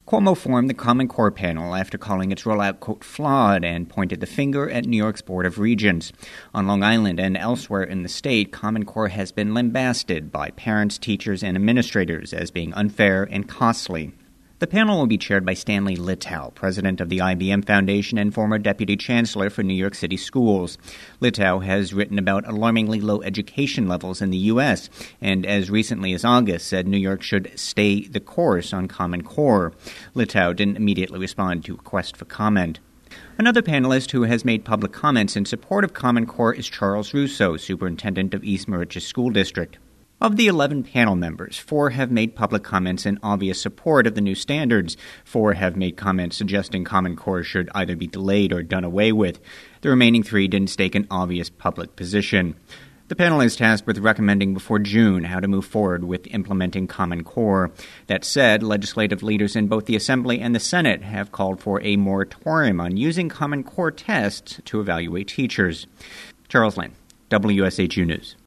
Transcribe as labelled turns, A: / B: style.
A: Cuomo formed the Common Core panel after calling its rollout, quote, flawed, and pointed the finger at New York's Board of Regents. On Long Island and elsewhere in the state, Common Core has been lambasted by parents, teachers, and administrators as being unfair and costly. The panel will be chaired by Stanley Littau, president of the IBM Foundation and former deputy chancellor for New York City schools. Littau has written about alarmingly low education levels in the U.S., and as recently as August said New York should stay the course on Common Core. Littau didn't immediately respond to a request for comment. Another panelist who has made public comments in support of Common Core is Charles Russo, superintendent of East Moriches School District. Of the 11 panel members, 4 have made public comments in obvious support of the new standards. 4 have made comments suggesting Common Core should either be delayed or done away with. The remaining 3 didn't stake an obvious public position. The panel is tasked with recommending before June how to move forward with implementing Common Core. That said, legislative leaders in both the Assembly and the Senate have called for a moratorium on using Common Core tests to evaluate teachers. Charles Lane, WSHU News.